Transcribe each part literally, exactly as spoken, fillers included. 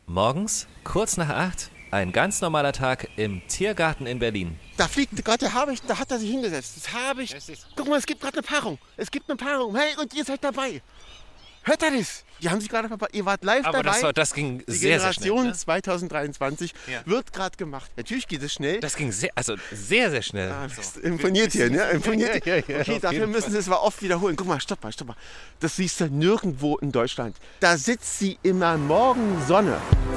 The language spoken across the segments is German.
Morgens, kurz nach acht, ein ganz normaler Tag im Tiergarten in Berlin. Da fliegt gerade der Habicht, da hat er sich hingesetzt. Das Habicht. Guck mal, es gibt gerade eine Paarung. Es gibt eine Paarung. Hey, und ihr seid dabei. Hört ihr das? Die haben sich gerade verpasst. Ihr wart live Aber dabei. das, war, das ging Die sehr, sehr schnell. Generation Ne? zwanzig dreiundzwanzig Ja. wird gerade gemacht. Natürlich geht es schnell. Das ging sehr, also sehr, sehr schnell. Ah, das imponiert hier, ne? Imponiert. Ja, ja, ja, Okay, auf dafür jeden müssen sie es mal oft wiederholen. Guck mal, stopp mal, stopp mal. Das siehst du nirgendwo in Deutschland. Da sitzt sie immer Morgensonne.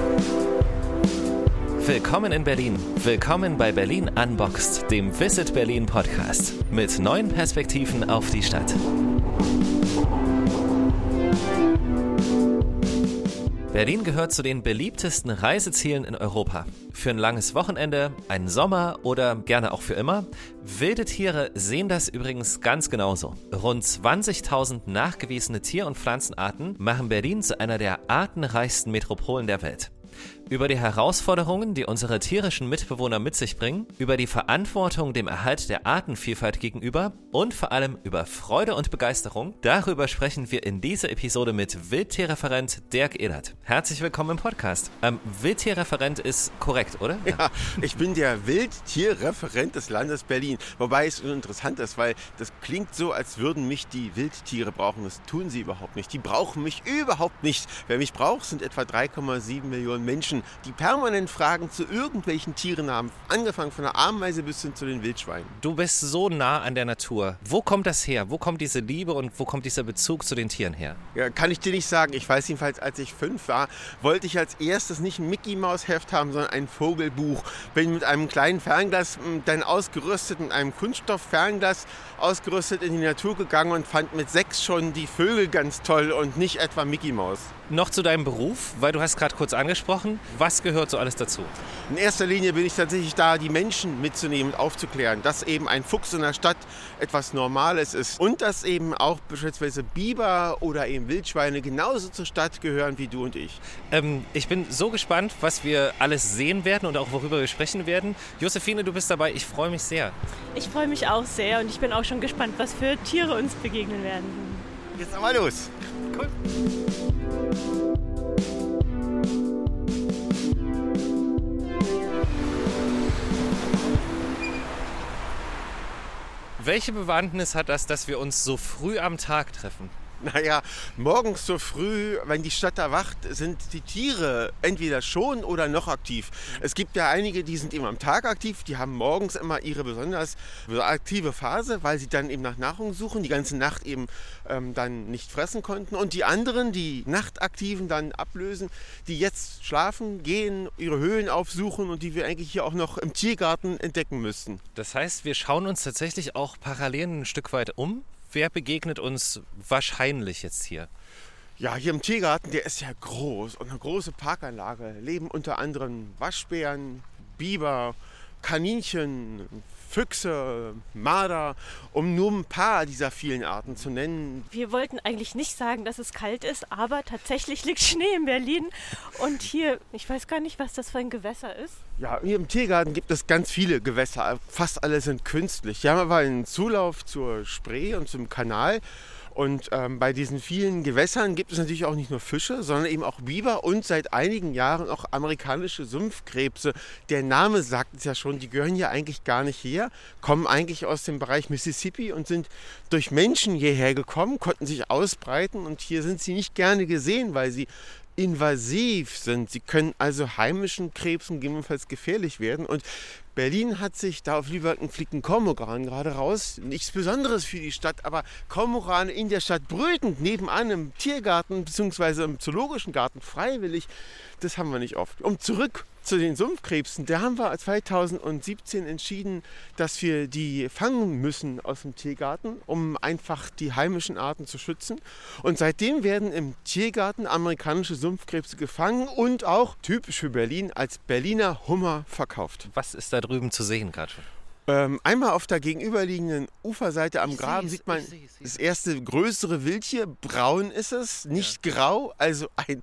Willkommen in Berlin. Willkommen bei Berlin Unboxed, dem Visit Berlin Podcast. Mit neuen Perspektiven auf die Stadt. Berlin gehört zu den beliebtesten Reisezielen in Europa. Für ein langes Wochenende, einen Sommer oder gerne auch für immer. Wilde Tiere sehen das übrigens ganz genauso. Rund zwanzigtausend nachgewiesene Tier- und Pflanzenarten machen Berlin zu einer der artenreichsten Metropolen der Welt. Über die Herausforderungen, die unsere tierischen Mitbewohner mit sich bringen, über die Verantwortung dem Erhalt der Artenvielfalt gegenüber und vor allem über Freude und Begeisterung, darüber sprechen wir in dieser Episode mit Wildtierreferent Dirk Ehlert. Herzlich willkommen im Podcast. Ähm, Wildtierreferent ist korrekt, oder? Ja, ich bin der Wildtierreferent des Landes Berlin. Wobei es interessant ist, weil das klingt so, als würden mich die Wildtiere brauchen. Das tun sie überhaupt nicht. Die brauchen mich überhaupt nicht. Wer mich braucht, sind etwa drei Komma sieben Millionen Menschen, die permanent Fragen zu irgendwelchen Tieren haben. Angefangen von der Ameise bis hin zu den Wildschweinen. Du bist so nah an der Natur. Wo kommt das her? Wo kommt diese Liebe und wo kommt dieser Bezug zu den Tieren her? Ja, kann ich dir nicht sagen. Ich weiß jedenfalls, als ich fünf war, wollte ich als erstes nicht ein Mickey-Maus-Heft haben, sondern ein Vogelbuch. Bin mit einem kleinen Fernglas dann ausgerüstet, mit einem Kunststoff-Fernglas ausgerüstet in die Natur gegangen und fand mit sechs schon die Vögel ganz toll und nicht etwa Mickey Maus. Noch zu deinem Beruf, weil du hast gerade kurz angesprochen. Was gehört so alles dazu? In erster Linie bin ich tatsächlich da, die Menschen mitzunehmen und aufzuklären, dass eben ein Fuchs in der Stadt etwas Normales ist und dass eben auch beispielsweise Biber oder eben Wildschweine genauso zur Stadt gehören wie du und ich. Ähm, ich bin so gespannt, was wir alles sehen werden und auch worüber wir sprechen werden. Josephine, du bist dabei. Ich freue mich sehr. Ich freue mich auch sehr und ich bin auch schon gespannt, was für Tiere uns begegnen werden. Jetzt aber los. Cool. Welche Bewandtnis hat das, dass wir uns so früh am Tag treffen? Naja, morgens so früh, wenn die Stadt erwacht, sind die Tiere entweder schon oder noch aktiv. Es gibt ja einige, die sind eben am Tag aktiv, die haben morgens immer ihre besonders aktive Phase, weil sie dann eben nach Nahrung suchen, die ganze Nacht eben ähm, dann nicht fressen konnten. Und die anderen, die Nachtaktiven dann ablösen, die jetzt schlafen, gehen, ihre Höhlen aufsuchen und die wir eigentlich hier auch noch im Tiergarten entdecken müssten. Das heißt, wir schauen uns tatsächlich auch parallel ein Stück weit um. Wer begegnet uns wahrscheinlich jetzt hier? Ja, hier im Tiergarten, der ist ja groß und eine große Parkanlage. Leben unter anderem Waschbären, Biber, Kaninchen, Füchse, Marder, um nur ein paar dieser vielen Arten zu nennen. Wir wollten eigentlich nicht sagen, dass es kalt ist, aber tatsächlich liegt Schnee in Berlin. Und hier, ich weiß gar nicht, was das für ein Gewässer ist. Ja, hier im Tiergarten gibt es ganz viele Gewässer. Fast alle sind künstlich. Wir haben aber einen Zulauf zur Spree und zum Kanal. Und ähm, bei diesen vielen Gewässern gibt es natürlich auch nicht nur Fische, sondern eben auch Biber und seit einigen Jahren auch amerikanische Sumpfkrebse. Der Name sagt es ja schon, die gehören ja eigentlich gar nicht her, kommen eigentlich aus dem Bereich Mississippi und sind durch Menschen hierher gekommen, konnten sich ausbreiten und hier sind sie nicht gerne gesehen, weil sie invasiv sind. Sie können also heimischen Krebsen gegebenenfalls gefährlich werden. Und Berlin hat sich, da auf Lübeck fliegt ein Kormoran gerade raus. Nichts Besonderes für die Stadt, aber Kormorane in der Stadt brütend nebenan im Tiergarten bzw. im zoologischen Garten freiwillig, das haben wir nicht oft. Um zurück zu den Sumpfkrebsen, da haben wir zweitausendsiebzehn entschieden, dass wir die fangen müssen aus dem Tiergarten, um einfach die heimischen Arten zu schützen. Und seitdem werden im Tiergarten amerikanische Sumpfkrebse gefangen und auch, typisch für Berlin, als Berliner Hummer verkauft. Was ist da drüben zu sehen gerade schon? Ähm, einmal auf der gegenüberliegenden Uferseite am Graben sieht man das erste größere Wildtier. Braun ist es, nicht grau, also ein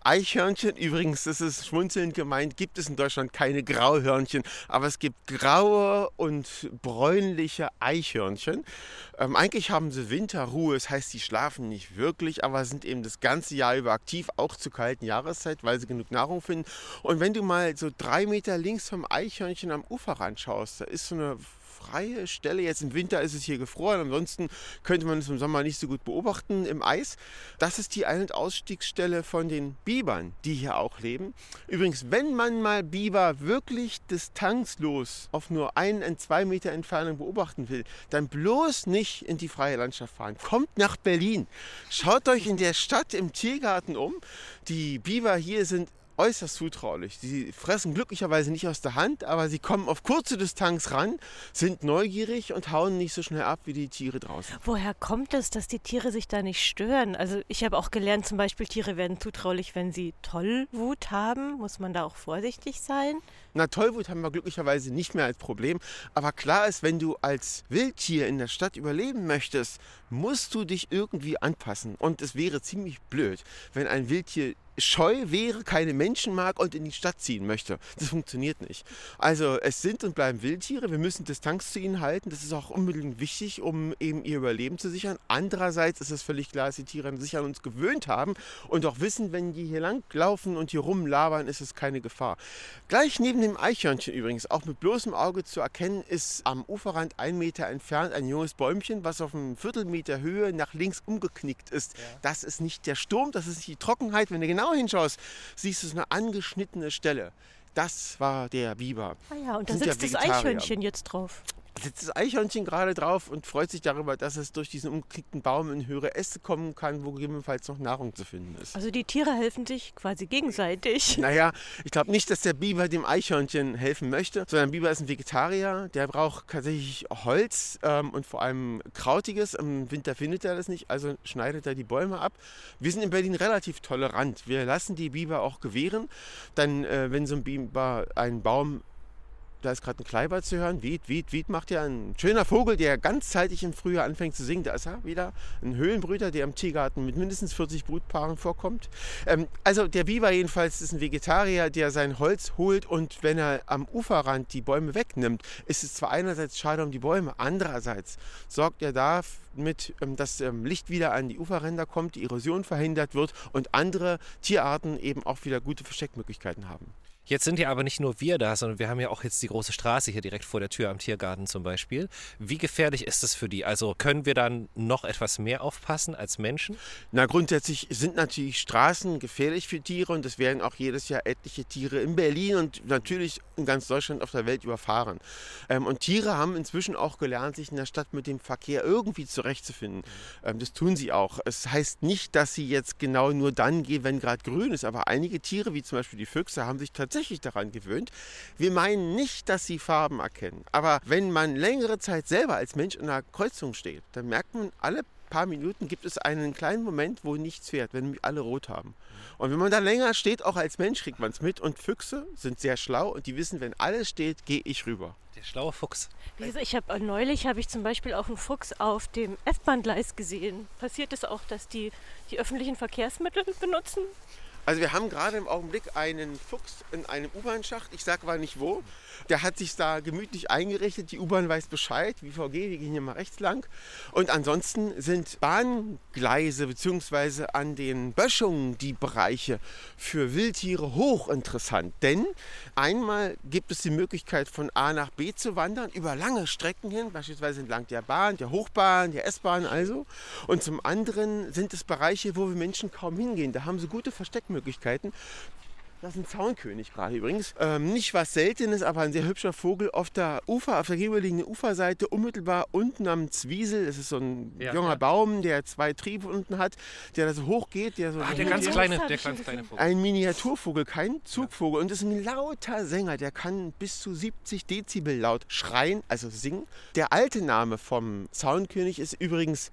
Eichhörnchen. Übrigens, das ist schmunzelnd gemeint, gibt es in Deutschland keine Grauhörnchen, aber es gibt graue und bräunliche Eichhörnchen. Ähm, eigentlich haben sie Winterruhe, das heißt, sie schlafen nicht wirklich, aber sind eben das ganze Jahr über aktiv, auch zur kalten Jahreszeit, weil sie genug Nahrung finden. Und wenn du mal so drei Meter links vom Eichhörnchen am Uferrand schaust, da ist so eine freie Stelle. Jetzt im Winter ist es hier gefroren, ansonsten könnte man es im Sommer nicht so gut beobachten im Eis. Das ist die Ein- und Ausstiegsstelle von den Bibern, die hier auch leben. Übrigens, wenn man mal Biber wirklich distanzlos auf nur ein, ein, zwei Meter Entfernung beobachten will, dann bloß nicht in die freie Landschaft fahren. Kommt nach Berlin. Schaut euch in der Stadt im Tiergarten um. Die Biber hier sind äußerst zutraulich. Sie fressen glücklicherweise nicht aus der Hand, aber sie kommen auf kurze Distanz ran, sind neugierig und hauen nicht so schnell ab wie die Tiere draußen. Woher kommt es, dass die Tiere sich da nicht stören? Also ich habe auch gelernt, zum Beispiel Tiere werden zutraulich, wenn sie Tollwut haben. Muss man da auch vorsichtig sein? Na, Tollwut haben wir glücklicherweise nicht mehr als Problem. Aber klar ist, wenn du als Wildtier in der Stadt überleben möchtest, musst du dich irgendwie anpassen. Und es wäre ziemlich blöd, wenn ein Wildtier scheu wäre, keine Menschen mag und in die Stadt ziehen möchte. Das funktioniert nicht. Also es sind und bleiben Wildtiere. Wir müssen Distanz zu ihnen halten. Das ist auch unbedingt wichtig, um eben ihr Überleben zu sichern. Andererseits ist es völlig klar, dass die Tiere sich an uns gewöhnt haben und auch wissen, wenn die hier lang laufen und hier rumlabern, ist es keine Gefahr. Gleich neben dem Eichhörnchen übrigens, auch mit bloßem Auge zu erkennen, ist am Uferrand ein Meter entfernt ein junges Bäumchen, was auf einem Viertelmeter Höhe nach links umgeknickt ist. Ja. Das ist nicht der Sturm, das ist nicht die Trockenheit. Wenn du genau hinschaust, siehst du eine angeschnittene Stelle. Das war der Biber. Ah ja, und da sitzt das Eichhörnchen jetzt drauf. Da sitzt das Eichhörnchen gerade drauf und freut sich darüber, dass es durch diesen umgeknickten Baum in höhere Äste kommen kann, wo gegebenenfalls noch Nahrung zu finden ist. Also die Tiere helfen sich quasi gegenseitig. Naja, ich glaube nicht, dass der Biber dem Eichhörnchen helfen möchte, sondern Biber ist ein Vegetarier, der braucht tatsächlich Holz ähm, und vor allem Krautiges. Im Winter findet er das nicht, also schneidet er die Bäume ab. Wir sind in Berlin relativ tolerant. Wir lassen die Biber auch gewähren. Dann, äh, wenn so ein Biber einen Baum, da ist gerade ein Kleiber zu hören. Wied, Wied, Wied macht ja ein schöner Vogel, der ganzzeitig im Frühjahr anfängt zu singen. Da ist er wieder. Ein Höhlenbrüter, der im Tiergarten mit mindestens vierzig Brutpaaren vorkommt. Ähm, also der Biber jedenfalls ist ein Vegetarier, der sein Holz holt und wenn er am Uferrand die Bäume wegnimmt, ist es zwar einerseits schade um die Bäume, andererseits sorgt er damit, dass Licht wieder an die Uferränder kommt, die Erosion verhindert wird und andere Tierarten eben auch wieder gute Versteckmöglichkeiten haben. Jetzt sind ja aber nicht nur wir da, sondern wir haben ja auch jetzt die große Straße hier direkt vor der Tür am Tiergarten zum Beispiel. Wie gefährlich ist das für die? Also können wir dann noch etwas mehr aufpassen als Menschen? Na, grundsätzlich sind natürlich Straßen gefährlich für Tiere und es werden auch jedes Jahr etliche Tiere in Berlin und natürlich in ganz Deutschland auf der Welt überfahren. Ähm, und Tiere haben inzwischen auch gelernt, sich in der Stadt mit dem Verkehr irgendwie zurechtzufinden. Ähm, das tun sie auch. Es heißt nicht, dass sie jetzt genau nur dann gehen, wenn gerade grün ist, aber einige Tiere, wie zum Beispiel die Füchse, haben sich tatsächlich tatsächlich daran gewöhnt. Wir meinen nicht, dass sie Farben erkennen. Aber wenn man längere Zeit selber als Mensch in einer Kreuzung steht, dann merkt man, alle paar Minuten gibt es einen kleinen Moment, wo nichts fährt, wenn alle rot haben. Und wenn man da länger steht, auch als Mensch, kriegt man es mit. Und Füchse sind sehr schlau und die wissen, wenn alles steht, gehe ich rüber. Der schlaue Fuchs. Ich habe neulich habe ich zum Beispiel auch einen Fuchs auf dem S-Bahn-Gleis gesehen. Passiert es auch, dass die die öffentlichen Verkehrsmittel benutzen? Also wir haben gerade im Augenblick einen Fuchs in einem U-Bahn-Schacht, ich sage aber nicht wo. Der hat sich da gemütlich eingerichtet, die U-Bahn weiß Bescheid, V V G, wir gehen hier mal rechts lang. Und ansonsten sind Bahngleise bzw. an den Böschungen die Bereiche für Wildtiere hochinteressant. Denn einmal gibt es die Möglichkeit von A nach B zu wandern, über lange Strecken hin, beispielsweise entlang der Bahn, der Hochbahn, der S-Bahn also. Und zum anderen sind es Bereiche, wo wir Menschen kaum hingehen. Da haben sie gute Versteckmöglichkeiten. Das ist ein Zaunkönig gerade übrigens. Ähm, nicht was Seltenes, aber ein sehr hübscher Vogel auf der Ufer, auf der gegenüberliegenden Uferseite, unmittelbar unten am Zwiesel. Das ist so ein ja, junger ja. Baum, der zwei Triebe unten hat, der da so hoch geht. Der, so ah, der ganz kleine, der ganz kleine Vogel. Ein Miniaturvogel, kein Zugvogel. Und das ist ein lauter Sänger, der kann bis zu siebzig Dezibel laut schreien, also singen. Der alte Name vom Zaunkönig ist übrigens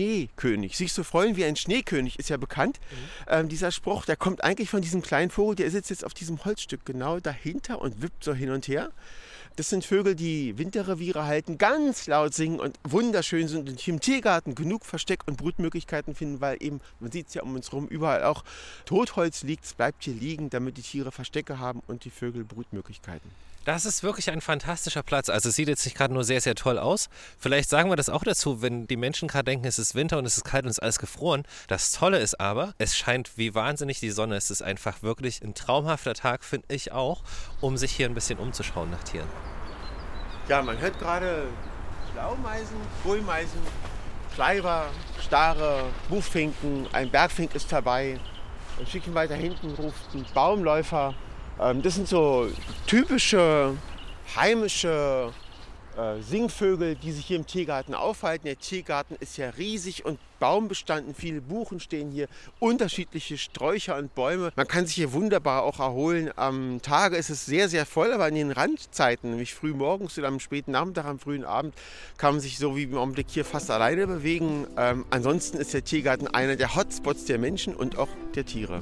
Schneekönig. Sich so freuen wie ein Schneekönig ist ja bekannt. Mhm. Ähm, dieser Spruch, der kommt eigentlich von diesem kleinen Vogel, der ist sitzt jetzt auf diesem Holzstück genau dahinter und wippt so hin und her. Das sind Vögel, die Winterreviere halten, ganz laut singen und wunderschön sind und hier im Tiergarten genug Versteck- und Brutmöglichkeiten finden, weil eben, man sieht es ja um uns herum, überall auch Totholz liegt. Es bleibt hier liegen, damit die Tiere Verstecke haben und die Vögel Brutmöglichkeiten. Das ist wirklich ein fantastischer Platz. Also es sieht jetzt nicht gerade nur sehr, sehr toll aus. Vielleicht sagen wir das auch dazu, wenn die Menschen gerade denken, es ist Winter und es ist kalt und es ist alles gefroren. Das Tolle ist aber, es scheint wie wahnsinnig die Sonne. Es ist einfach wirklich ein traumhafter Tag, finde ich auch, um sich hier ein bisschen umzuschauen nach Tieren. Ja, man hört gerade Blaumeisen, Kohlmeisen, Schleiber, Stare, Buchfinken, ein Bergfink ist dabei. Ein Stückchen weiter hinten ruft ein Baumläufer. Das sind so typische heimische äh, Singvögel, die sich hier im Tiergarten aufhalten. Der Tiergarten ist ja riesig und baumbestanden. Viele Buchen stehen hier, unterschiedliche Sträucher und Bäume. Man kann sich hier wunderbar auch erholen. Am Tage ist es sehr, sehr voll, aber in den Randzeiten, nämlich früh morgens oder am späten Nachmittag, am frühen Abend, kann man sich so wie im Augenblick hier fast alleine bewegen. Ähm, ansonsten ist der Tiergarten einer der Hotspots der Menschen und auch der Tiere.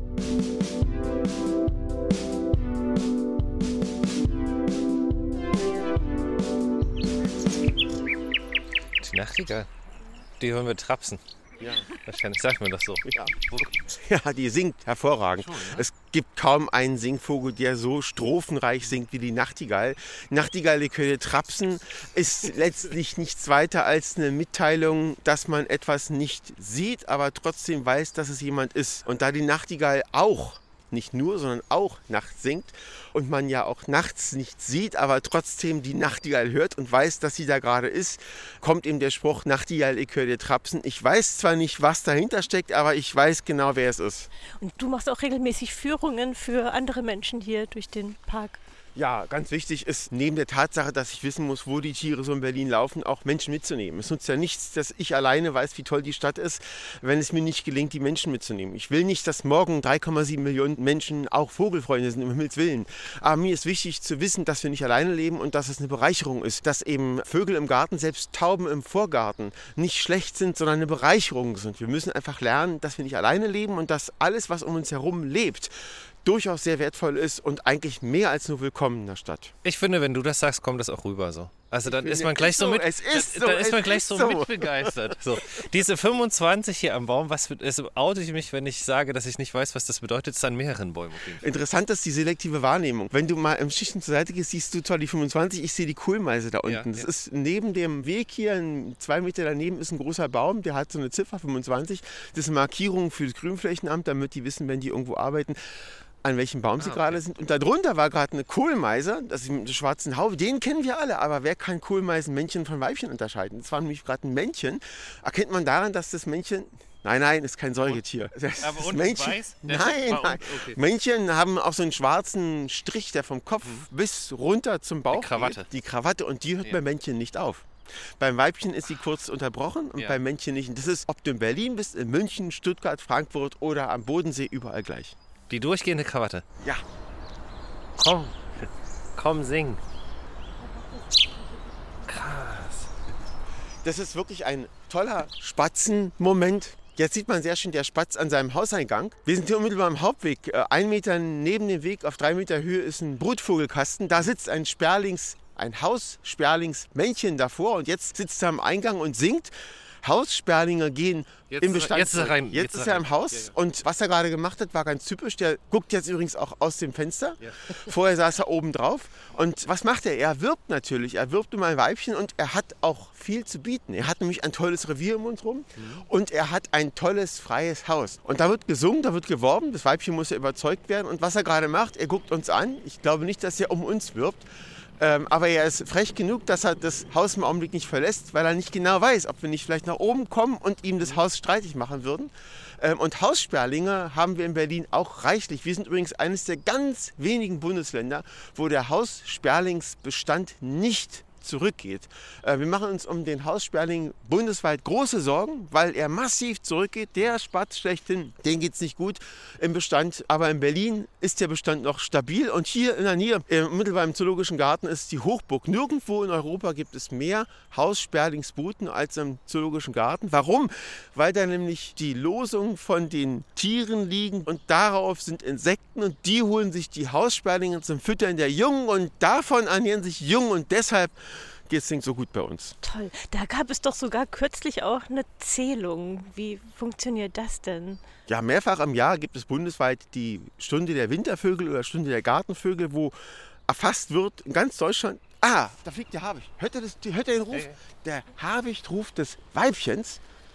Die Nachtigall, die hören wir trapsen. Ja. Wahrscheinlich sagt man das so. Ja, ja, die singt hervorragend. Schon, ja? Es gibt kaum einen Singvogel, der so strophenreich singt wie die Nachtigall. Nachtigall, die können trapsen, ist letztlich nichts weiter als eine Mitteilung, dass man etwas nicht sieht, aber trotzdem weiß, dass es jemand ist. Und da die Nachtigall auch, nicht nur, sondern auch nachts singt und man ja auch nachts nichts sieht, aber trotzdem die Nachtigall hört und weiß, dass sie da gerade ist, kommt eben der Spruch, Nachtigall, ich höre dir trapsen. Ich weiß zwar nicht, was dahinter steckt, aber ich weiß genau, wer es ist. Und du machst auch regelmäßig Führungen für andere Menschen hier durch den Park. Ja, ganz wichtig ist, neben der Tatsache, dass ich wissen muss, wo die Tiere so in Berlin laufen, auch Menschen mitzunehmen. Es nutzt ja nichts, dass ich alleine weiß, wie toll die Stadt ist, wenn es mir nicht gelingt, die Menschen mitzunehmen. Ich will nicht, dass morgen drei Komma sieben Millionen Menschen auch Vogelfreunde sind, um Himmels Willen. Aber mir ist wichtig zu wissen, dass wir nicht alleine leben und dass es eine Bereicherung ist. Dass eben Vögel im Garten, selbst Tauben im Vorgarten, nicht schlecht sind, sondern eine Bereicherung sind. Wir müssen einfach lernen, dass wir nicht alleine leben und dass alles, was um uns herum lebt, durchaus sehr wertvoll ist und eigentlich mehr als nur willkommen in der Stadt. Ich finde, wenn du das sagst, kommt das auch rüber so. Also dann finde, ist man gleich so, so mit, es ist so, dann ist man es gleich ist so, so mitbegeistert. So. Diese fünfundzwanzig hier am Baum, was also oute ich mich, wenn ich sage, dass ich nicht weiß, was das bedeutet, ist an mehreren Bäumen. Interessant ist die selektive Wahrnehmung. Wenn du mal im Schichten zur Seite gehst, siehst du zwar die fünfundzwanzig, ich sehe die Kohlmeise da unten. Ja, das ja. ist neben dem Weg hier, zwei Meter daneben ist ein großer Baum, der hat so eine Ziffer fünfundzwanzig. Das ist eine Markierung für das Grünflächenamt, damit die wissen, wenn die irgendwo arbeiten, an welchem Baum sie ah, okay. gerade sind. Und darunter war gerade eine Kohlmeise, das ist mit der schwarzen Haube. Den kennen wir alle, aber wer kann Kohlmeisen-Männchen von Weibchen unterscheiden? Das war nämlich gerade ein Männchen. Erkennt man daran, dass das Männchen... Nein, nein, ist kein Säugetier. Das, aber das unten Männchen, weiß? nein, nein. Okay. Männchen haben auch so einen schwarzen Strich, der vom Kopf mhm. bis runter zum Bauch Die Krawatte. geht. Die Krawatte. Und die hört ja. bei Männchen nicht auf. Beim Weibchen ist sie kurz unterbrochen und ja. beim Männchen nicht. Und das ist, ob du in Berlin bist, in München, Stuttgart, Frankfurt oder am Bodensee, überall gleich. Die durchgehende Krawatte? Ja. Komm, komm, sing. Krass. Das ist wirklich ein toller Spatzenmoment. Jetzt sieht man sehr schön der Spatz an seinem Hauseingang. Wir sind hier unmittelbar am Hauptweg. Ein Meter neben dem Weg auf drei Meter Höhe ist ein Brutvogelkasten. Da sitzt ein Sperlings, ein Haussperlingsmännchen davor und jetzt sitzt er am Eingang und singt. Haussperlinge gehen jetzt im Bestand. Jetzt ist er rein. Jetzt, jetzt ist er im Haus. Ja, ja. Und was er gerade gemacht hat, war ganz typisch. Der guckt jetzt übrigens auch aus dem Fenster. Ja. Vorher saß er oben drauf. Und was macht er? Er wirbt natürlich. Er wirbt um ein Weibchen und er hat auch viel zu bieten. Er hat nämlich ein tolles Revier um uns rum mhm. und er hat ein tolles, freies Haus. Und da wird gesungen, da wird geworben. Das Weibchen muss ja überzeugt werden. Und was er gerade macht, er guckt uns an. Ich glaube nicht, dass er um uns wirbt. Ähm, aber er ist frech genug, dass er das Haus im Augenblick nicht verlässt, weil er nicht genau weiß, ob wir nicht vielleicht nach oben kommen und ihm das Haus streitig machen würden. Ähm, und Haussperlinge haben wir in Berlin auch reichlich. Wir sind übrigens eines der ganz wenigen Bundesländer, wo der Haussperlingsbestand nicht zurückgeht. Äh, wir machen uns um den Haussperling bundesweit große Sorgen, weil er massiv zurückgeht. Der Spatz schlechthin, den geht es nicht gut im Bestand. Aber in Berlin ist der Bestand noch stabil. Und hier in der Nähe, mittelbar im Zoologischen Garten, ist die Hochburg. Nirgendwo in Europa gibt es mehr Haussperlingsbruten als im Zoologischen Garten. Warum? Weil da nämlich die Losung von den Tieren liegen und darauf sind Insekten und die holen sich die Haussperlinge zum Füttern der Jungen und davon ernähren sich Jungen und deshalb geht es so gut bei uns. Toll. Da gab es doch sogar kürzlich auch eine Zählung. Wie funktioniert das denn? Ja, mehrfach im Jahr gibt es bundesweit die Stunde der Wintervögel oder Stunde der Gartenvögel, wo erfasst wird in ganz Deutschland. Ah, da fliegt der Habicht. Hört ihr, das, hört ihr den Ruf? Der Habichtruf des Weibchens.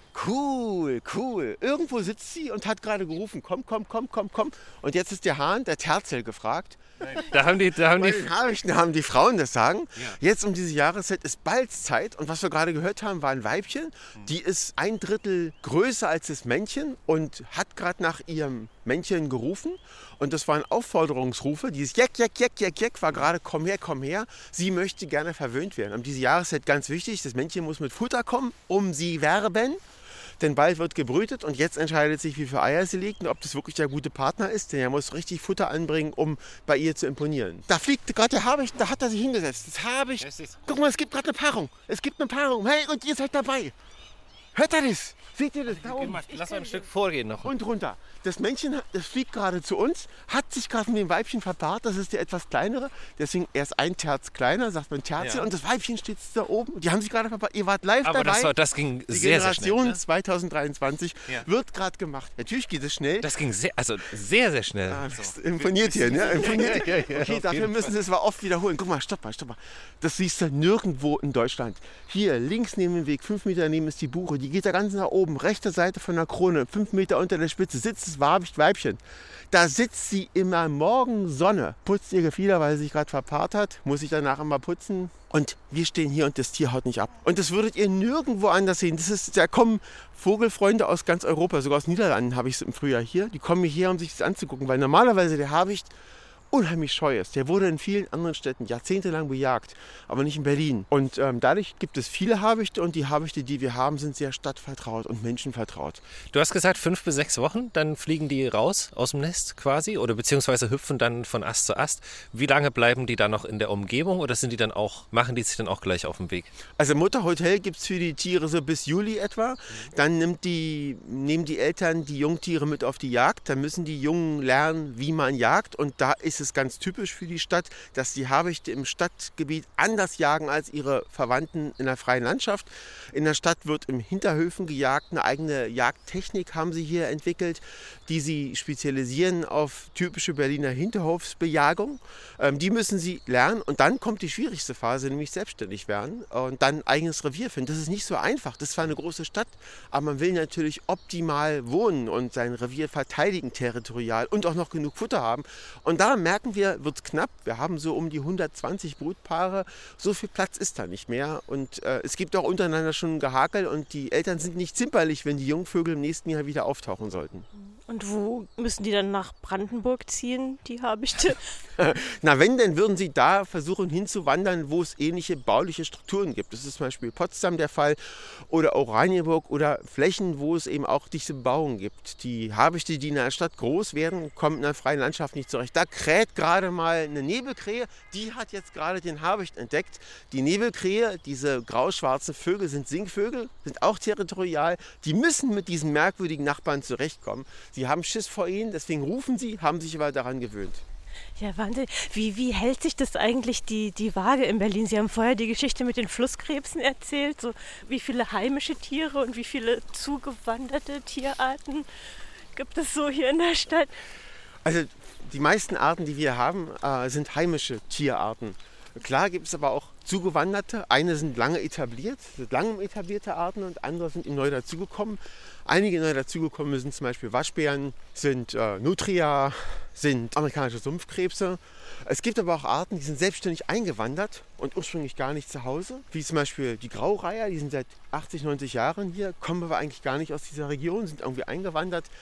Cool, cool. Irgendwo sitzt sie und hat gerade gerufen, komm, komm, komm, komm, komm. Und jetzt ist der Hahn, der Terzel, gefragt. Da haben die, da haben Bei die den Habichten haben die Frauen das Sagen. Ja. Jetzt um diese Jahreszeit ist Balzzeit. Und was wir gerade gehört haben, war ein Weibchen. Die ist ein Drittel größer als das Männchen und hat gerade nach ihrem Männchen gerufen. Und das waren Aufforderungsrufe. Dieses Jeck, Jeck, Jeck, Jeck, Jeck war gerade, komm her, komm her. Sie möchte gerne verwöhnt werden. Um diese Jahreszeit ganz wichtig, das Männchen muss mit Futter kommen, um sie werben. Denn bald wird gebrütet und jetzt entscheidet sich, wie viele Eier sie legt und ob das wirklich der gute Partner ist. Denn er muss richtig Futter anbringen, um bei ihr zu imponieren. Da fliegt gerade der Habicht, da hat er sich hingesetzt. Das Habicht. Guck mal, es gibt gerade eine Paarung. Es gibt eine Paarung. Hey, und ihr seid dabei. Hört ihr das? Seht ihr das da oben? Lass mal ein Stück vorgehen noch. Und runter. Das Männchen, das fliegt gerade zu uns, hat sich gerade mit dem Weibchen verpaart. Das ist der etwas kleinere. Deswegen erst ein Terz kleiner, sagt man Terzel. Ja. Und das Weibchen steht da oben. Die haben sich gerade verpaart. Ihr wart live Aber dabei. das, war, das ging Die sehr, sehr schnell. Generation Ne? zwanzig dreiundzwanzig Ja. wird gerade gemacht. Natürlich geht es schnell. Das ging sehr, also sehr, sehr schnell. Ah, das imponiert hier, ne? Imponiert. Ja, ja, ja, Okay, auf dafür jeden müssen Sie es aber oft wiederholen. Guck mal, stopp mal, stopp mal. Das siehst du nirgendwo in Deutschland. Hier, links neben dem Weg, fünf Meter daneben ist die Buche. Die geht da ganz nach oben, rechte Seite von der Krone, fünf Meter unter der Spitze, sitzt das Wabicht-Weibchen. Da sitzt sie immer Morgensonne, putzt ihr Gefieder, weil sie sich gerade verpaart hat, muss sich danach immer putzen. Und wir stehen hier und das Tier haut nicht ab. Und das würdet ihr nirgendwo anders sehen. Das ist, da kommen Vogelfreunde aus ganz Europa, sogar aus Niederlanden habe ich es im Frühjahr hier. Die kommen hierher, um sich das anzugucken, weil normalerweise der Habicht unheimlich scheu ist. Der wurde in vielen anderen Städten jahrzehntelang bejagt, aber nicht in Berlin. Und ähm, dadurch gibt es viele Habichte und die Habichte, die wir haben, sind sehr stadtvertraut und menschenvertraut. Du hast gesagt, fünf bis sechs Wochen, dann fliegen die raus aus dem Nest quasi oder beziehungsweise hüpfen dann von Ast zu Ast. Wie lange bleiben die dann noch in der Umgebung oder sind die dann auch, machen die sich dann auch gleich auf den Weg? Also Mutterhotel gibt es für die Tiere so bis Juli etwa. Dann nimmt die, nehmen die Eltern die Jungtiere mit auf die Jagd. Dann müssen die Jungen lernen, wie man jagt. Und da ist es ganz typisch für die Stadt, dass die Habichte im Stadtgebiet anders jagen als ihre Verwandten in der freien Landschaft. In der Stadt wird im Hinterhöfen gejagt. Eine eigene Jagdtechnik haben sie hier entwickelt, die sie spezialisieren auf typische Berliner Hinterhofsbejagung. Ähm, die müssen sie lernen und dann kommt die schwierigste Phase, nämlich selbstständig werden und dann ein eigenes Revier finden. Das ist nicht so einfach. Das ist zwar eine große Stadt, aber man will natürlich optimal wohnen und sein Revier verteidigen territorial und auch noch genug Futter haben. Und da merken wir, wird es knapp. Wir haben so um die hundertzwanzig Brutpaare. So viel Platz ist da nicht mehr. Und äh, es gibt auch untereinander schon ein Gehakel und die Eltern sind nicht zimperlich, wenn die Jungvögel im nächsten Jahr wieder auftauchen sollten. Und wo müssen die dann nach Brandenburg ziehen, die Habichte? Na, wenn, dann würden sie da versuchen hinzuwandern, wo es ähnliche bauliche Strukturen gibt. Das ist zum Beispiel Potsdam der Fall oder Oranienburg oder Flächen, wo es eben auch diese Bebauung gibt. Die Habichte, die in der Stadt groß werden, kommen in der freien Landschaft nicht zurecht. Da kräht gerade mal eine Nebelkrähe, die hat jetzt gerade den Habicht entdeckt. Die Nebelkrähe, diese grau-schwarzen Vögel sind Singvögel, sind auch territorial. Die müssen mit diesen merkwürdigen Nachbarn zurechtkommen. Sie haben Schiss vor ihnen, deswegen rufen sie, haben sich aber daran gewöhnt. Ja, Wahnsinn. Wie, wie hält sich das eigentlich die, die Waage in Berlin? Sie haben vorher die Geschichte mit den Flusskrebsen erzählt. So, wie viele heimische Tiere und wie viele zugewanderte Tierarten gibt es so hier in der Stadt? Also die meisten Arten, die wir haben, äh, sind heimische Tierarten. Klar gibt es aber auch zugewanderte. Eine sind lange etabliert, sind lange etablierte Arten und andere sind neu dazugekommen. Einige neu dazugekommen sind zum Beispiel Waschbären, sind äh, Nutria, sind amerikanische Sumpfkrebse. Es gibt aber auch Arten, die sind selbstständig eingewandert und ursprünglich gar nicht zu Hause. Wie zum Beispiel die Graureiher, die sind seit achtzig, neunzig Jahren hier, kommen aber eigentlich gar nicht aus dieser Region, sind irgendwie eingewandert.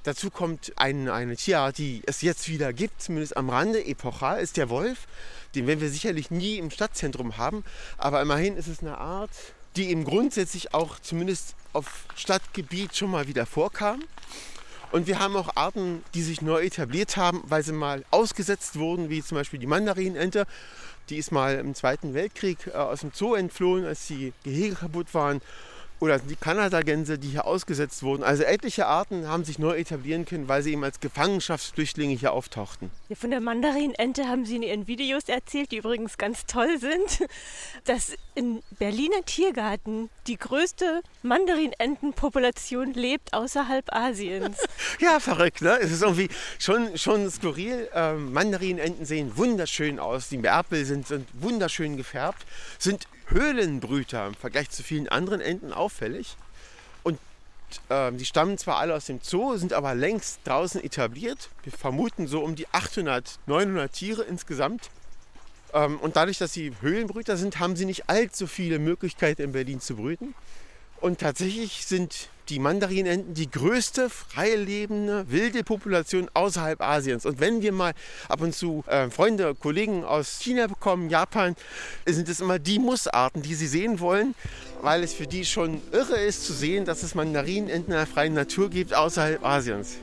Dazu kommt ein, eine Tierart, die es jetzt wieder gibt, zumindest am Rande, epochal, ist der Wolf. Den werden wir sicherlich nie im Stadtzentrum haben, aber immerhin ist es eine Art, die eben grundsätzlich auch zumindest auf Stadtgebiet schon mal wieder vorkam. Und wir haben auch Arten, die sich neu etabliert haben, weil sie mal ausgesetzt wurden, wie zum Beispiel die Mandarinente. Die ist mal im Zweiten Weltkrieg äh, aus dem Zoo entflohen, als die Gehege kaputt waren. Oder die Kanadagänse, die hier ausgesetzt wurden. Also etliche Arten haben sich neu etablieren können, weil sie eben als Gefangenschaftsflüchtlinge hier auftauchten. Ja, von der Mandarinente haben Sie in Ihren Videos erzählt, die übrigens ganz toll sind, dass im Berliner Tiergarten die größte Mandarinentenpopulation lebt außerhalb Asiens. Ja, verrückt, ne? Es ist irgendwie schon, schon skurril. Ähm, Mandarinenten sehen wunderschön aus. Die Bärpel sind, sind wunderschön gefärbt, sind Höhlenbrüter im Vergleich zu vielen anderen Enten auffällig. Und äh, die stammen zwar alle aus dem Zoo, sind aber längst draußen etabliert. Wir vermuten so um die achthundert, neunhundert Tiere insgesamt. Ähm, und dadurch, dass sie Höhlenbrüter sind, haben sie nicht allzu viele Möglichkeiten in Berlin zu brüten. Und tatsächlich sind die Mandarinenten die größte freie lebende wilde Population außerhalb Asiens. Und wenn wir mal ab und zu äh, Freunde, Kollegen aus China bekommen, Japan, sind es immer die Mussarten, die sie sehen wollen, weil es für die schon irre ist zu sehen, dass es Mandarinenten in der freien Natur gibt außerhalb Asiens.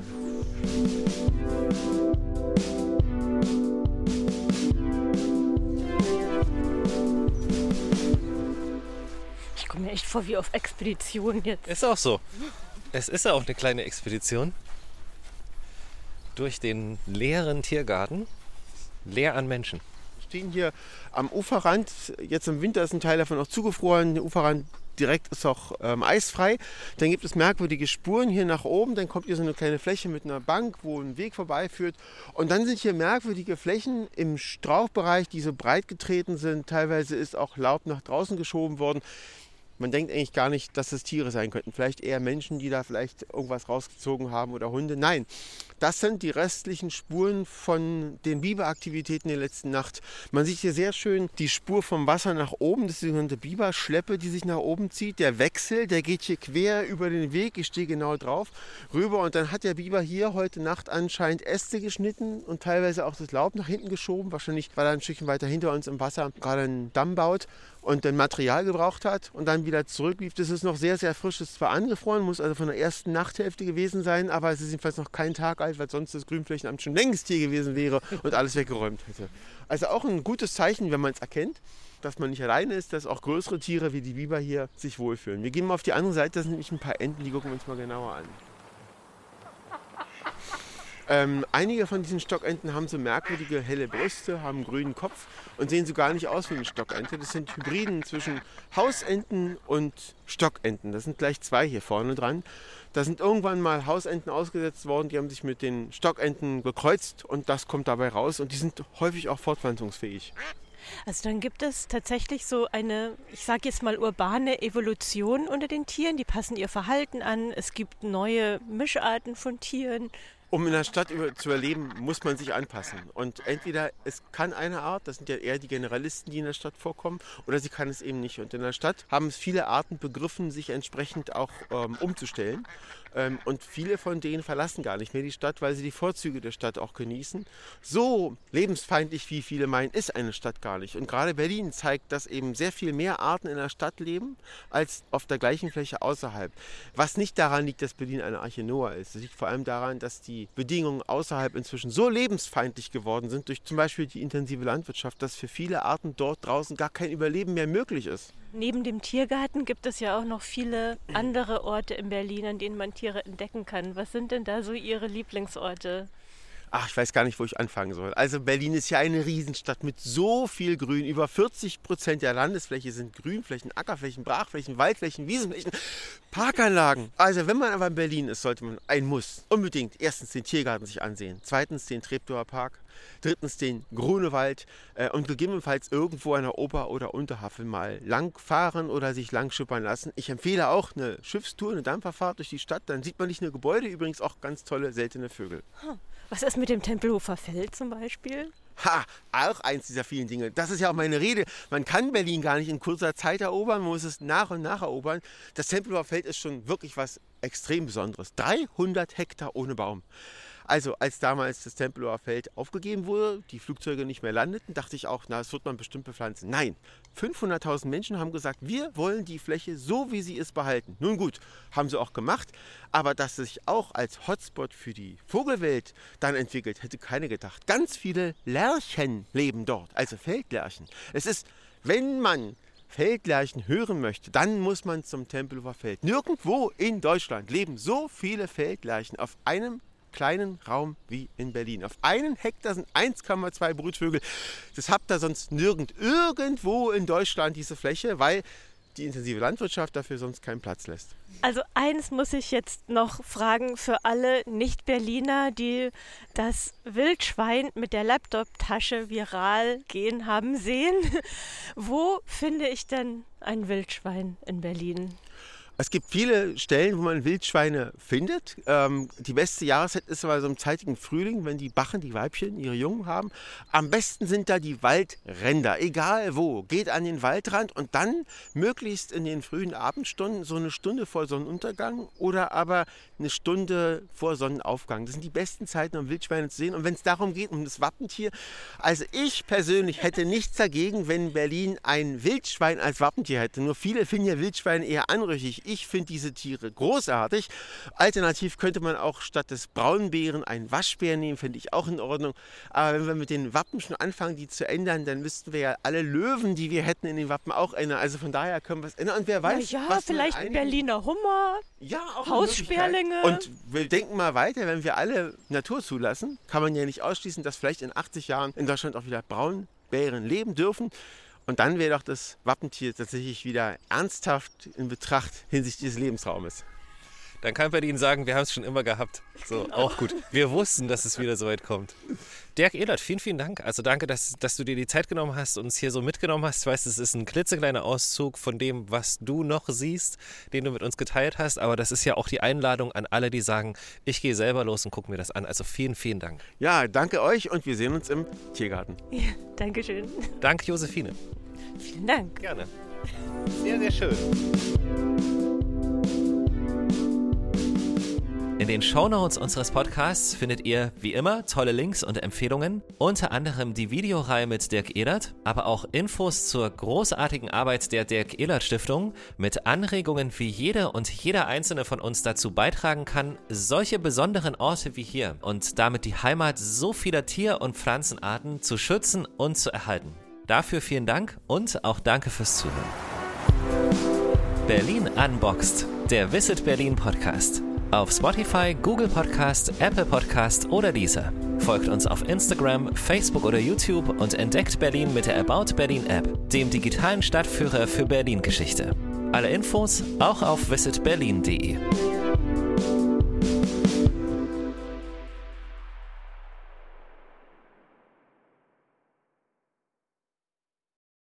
Ich komme mir echt vor wie auf Expedition jetzt. Ist auch so. Es ist ja auch eine kleine Expedition durch den leeren Tiergarten, leer an Menschen. Wir stehen hier am Uferrand. Jetzt im Winter ist ein Teil davon auch zugefroren. Der Uferrand direkt ist auch ähm, eisfrei. Dann gibt es merkwürdige Spuren hier nach oben. Dann kommt hier so eine kleine Fläche mit einer Bank, wo ein Weg vorbeiführt. Und dann sind hier merkwürdige Flächen im Strauchbereich, die so breit getreten sind. Teilweise ist auch Laub nach draußen geschoben worden. Man denkt eigentlich gar nicht, dass es Tiere sein könnten. Vielleicht eher Menschen, die da vielleicht irgendwas rausgezogen haben oder Hunde. Nein, das sind die restlichen Spuren von den Biberaktivitäten der letzten Nacht. Man sieht hier sehr schön die Spur vom Wasser nach oben. Das ist die sogenannte Biberschleppe, die sich nach oben zieht. Der Wechsel, der geht hier quer über den Weg. Ich stehe genau drauf, rüber. Und dann hat der Biber hier heute Nacht anscheinend Äste geschnitten und teilweise auch das Laub nach hinten geschoben. Wahrscheinlich, weil er ein Stückchen weiter hinter uns im Wasser gerade einen Damm baut und dann Material gebraucht hat und dann wieder zurücklief. Das ist noch sehr, sehr frisch. Es ist zwar angefroren, muss also von der ersten Nachthälfte gewesen sein, aber es ist jedenfalls noch kein Tag alt, weil sonst das Grünflächenamt schon längst hier gewesen wäre und alles weggeräumt hätte. Also auch ein gutes Zeichen, wenn man es erkennt, dass man nicht alleine ist, dass auch größere Tiere wie die Biber hier sich wohlfühlen. Wir gehen mal auf die andere Seite, da sind nämlich ein paar Enten, die gucken wir uns mal genauer an. Ähm, einige von diesen Stockenten haben so merkwürdige helle Brüste, haben einen grünen Kopf und sehen so gar nicht aus wie eine Stockente. Das sind Hybriden zwischen Hausenten und Stockenten. Das sind gleich zwei hier vorne dran. Da sind irgendwann mal Hausenten ausgesetzt worden, die haben sich mit den Stockenten gekreuzt und das kommt dabei raus. Und die sind häufig auch fortpflanzungsfähig. Also dann gibt es tatsächlich so eine, ich sage jetzt mal urbane Evolution unter den Tieren. Die passen ihr Verhalten an. Es gibt neue Mischarten von Tieren. Um in der Stadt über, zu überleben, muss man sich anpassen. Und entweder es kann eine Art, das sind ja eher die Generalisten, die in der Stadt vorkommen, oder sie kann es eben nicht. Und in der Stadt haben es viele Arten begriffen, sich entsprechend auch ähm, umzustellen. Ähm, und viele von denen verlassen gar nicht mehr die Stadt, weil sie die Vorzüge der Stadt auch genießen. So lebensfeindlich, wie viele meinen, ist eine Stadt gar nicht. Und gerade Berlin zeigt, dass eben sehr viel mehr Arten in der Stadt leben, als auf der gleichen Fläche außerhalb. Was nicht daran liegt, dass Berlin eine Arche Noah ist. Es liegt vor allem daran, dass die Bedingungen außerhalb inzwischen so lebensfeindlich geworden sind, durch zum Beispiel die intensive Landwirtschaft, dass für viele Arten dort draußen gar kein Überleben mehr möglich ist. Neben dem Tiergarten gibt es ja auch noch viele andere Orte in Berlin, an denen man Tiere entdecken kann. Was sind denn da so Ihre Lieblingsorte? Ach, ich weiß gar nicht, wo ich anfangen soll. Also Berlin ist ja eine Riesenstadt mit so viel Grün. Über vierzig Prozent der Landesfläche sind Grünflächen, Ackerflächen, Brachflächen, Waldflächen, Wiesenflächen, Parkanlagen. Also wenn man aber in Berlin ist, sollte man ein Muss unbedingt erstens den Tiergarten sich ansehen, zweitens den Treptower Park, drittens den Grunewald äh, und gegebenenfalls irgendwo an der Ober- oder Unterhavel mal langfahren oder sich lang schippern lassen. Ich empfehle auch eine Schiffstour, eine Dampferfahrt durch die Stadt. Dann sieht man nicht nur Gebäude, übrigens auch ganz tolle, seltene Vögel. Hm. Was ist mit dem Tempelhofer Feld zum Beispiel? Ha, auch eins dieser vielen Dinge. Das ist ja auch meine Rede. Man kann Berlin gar nicht in kurzer Zeit erobern, man muss es nach und nach erobern. Das Tempelhofer Feld ist schon wirklich was extrem Besonderes. dreihundert Hektar ohne Baum. Also als damals das Tempelhofer Feld aufgegeben wurde, die Flugzeuge nicht mehr landeten, dachte ich auch, na, das wird man bestimmt bepflanzen. Nein, fünfhunderttausend Menschen haben gesagt, wir wollen die Fläche so, wie sie ist, behalten. Nun gut, haben sie auch gemacht, aber dass es sich auch als Hotspot für die Vogelwelt dann entwickelt, hätte keiner gedacht. Ganz viele Lerchen leben dort, also Feldlerchen. Es ist, wenn man Feldlerchen hören möchte, dann muss man zum Tempelhofer Feld. Nirgendwo in Deutschland leben so viele Feldlerchen auf einem kleinen Raum wie in Berlin. Auf einen Hektar sind eins Komma zwei Brutvögel. Das habt ihr sonst nirgend irgendwo in Deutschland, diese Fläche, weil die intensive Landwirtschaft dafür sonst keinen Platz lässt. Also eins muss ich jetzt noch fragen für alle Nicht-Berliner, die das Wildschwein mit der Laptop-Tasche viral gehen haben sehen. Wo finde ich denn ein Wildschwein in Berlin? Es gibt viele Stellen, wo man Wildschweine findet. Ähm, die beste Jahreszeit ist aber so im zeitigen Frühling, wenn die Bachen, die Weibchen, ihre Jungen haben. Am besten sind da die Waldränder, egal wo. Geht an den Waldrand und dann möglichst in den frühen Abendstunden, so eine Stunde vor Sonnenuntergang oder aber eine Stunde vor Sonnenaufgang. Das sind die besten Zeiten, um Wildschweine zu sehen. Und wenn es darum geht, um das Wappentier, also ich persönlich hätte nichts dagegen, wenn Berlin ein Wildschwein als Wappentier hätte. Nur viele finden ja Wildschweine eher anrüchig. Ich finde diese Tiere großartig. Alternativ könnte man auch statt des Braunbären einen Waschbär nehmen, finde ich auch in Ordnung. Aber wenn wir mit den Wappen schon anfangen, die zu ändern, dann müssten wir ja alle Löwen, die wir hätten in den Wappen, auch ändern. Also von daher können wir es ändern. Und wer weiß, ja, ja, was vielleicht ein Berliner Hummer, ja, auch Haussperlinge. Und wir denken mal weiter, wenn wir alle Natur zulassen, kann man ja nicht ausschließen, dass vielleicht in achtzig Jahren in Deutschland auch wieder Braunbären leben dürfen. Und dann wäre doch das Wappentier tatsächlich wieder ernsthaft in Betracht hinsichtlich des Lebensraumes. Dann kann Berlin sagen, wir haben es schon immer gehabt. So, genau. Auch gut. Wir wussten, dass es wieder so weit kommt. Dirk Ehlert, vielen, vielen Dank. Also danke, dass, dass du dir die Zeit genommen hast und uns hier so mitgenommen hast. Ich weiß, es ist ein klitzekleiner Auszug von dem, was du noch siehst, den du mit uns geteilt hast. Aber das ist ja auch die Einladung an alle, die sagen, ich gehe selber los und gucke mir das an. Also vielen, vielen Dank. Ja, danke euch und wir sehen uns im Tiergarten. Ja, danke schön. Danke, Josephine. Vielen Dank. Gerne. Sehr, sehr schön. In den Shownotes unseres Podcasts findet ihr, wie immer, tolle Links und Empfehlungen, unter anderem die Videoreihe mit Dirk Ehlert, aber auch Infos zur großartigen Arbeit der Dirk Ehlert Stiftung mit Anregungen, wie jede und jeder einzelne von uns dazu beitragen kann, solche besonderen Orte wie hier und damit die Heimat so vieler Tier- und Pflanzenarten zu schützen und zu erhalten. Dafür vielen Dank und auch danke fürs Zuhören. Berlin Unboxed, der Visit Berlin Podcast. Auf Spotify, Google Podcast, Apple Podcast oder Deezer. Folgt uns auf Instagram, Facebook oder YouTube und entdeckt Berlin mit der About Berlin App, dem digitalen Stadtführer für Berlin-Geschichte. Alle Infos auch auf visit berlin punkt de.